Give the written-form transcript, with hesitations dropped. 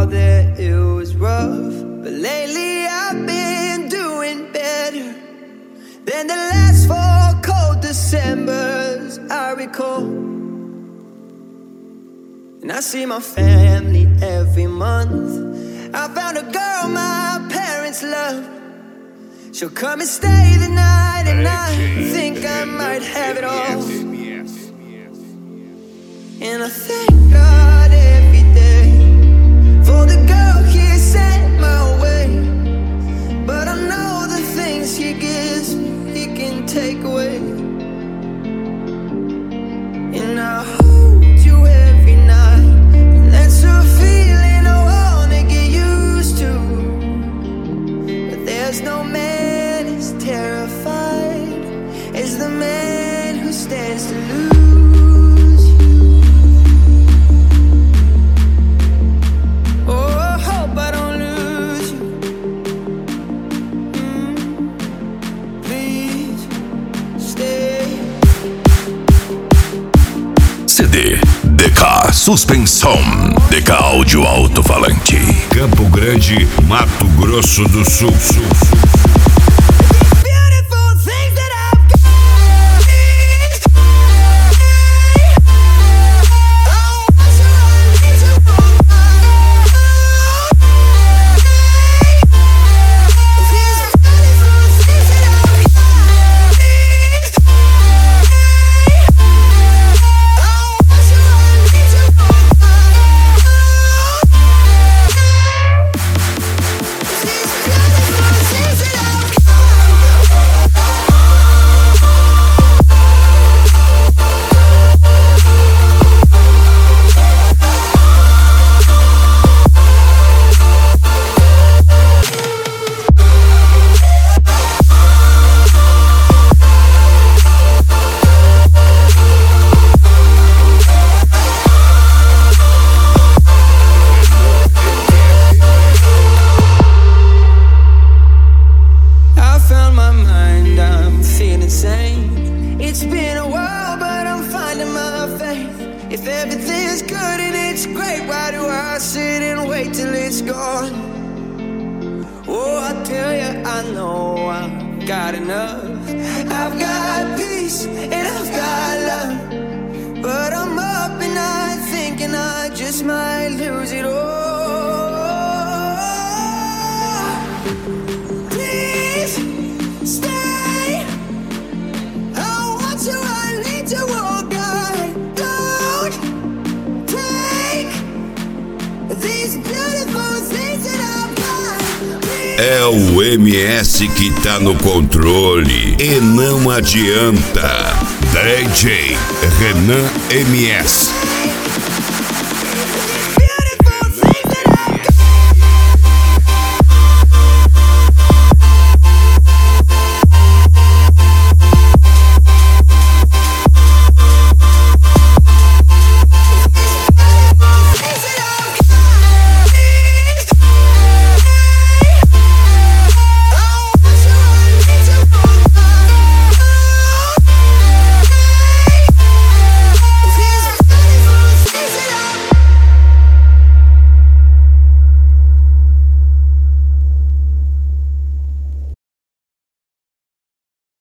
while that it was rough, but lately I've been doing better than the last 4 cold Decembers I recall. And I see my family every month. I found a girl my parents love. She'll come and stay the night, and I think I might have it all. And I thank God every day for the girl He sent my way. But I know the things He gives me, He can take away. And I hold you every night, and that's a feeling I wanna get used to. But there's no man as terrified as the man who stands to lose. CD DK Suspensão, DK Áudio Alto-Falante, Campo Grande, Mato Grosso do Sul. If everything's good and it's great, why do I sit and wait till it's gone? Oh, I tell you, I know I've got enough. I've got peace and I've got love, but I'm up and I'm thinking I just might lose it all. Please stay. I want you, I need to walk. É o MS que tá no controle e não adianta. DJ Renan MS.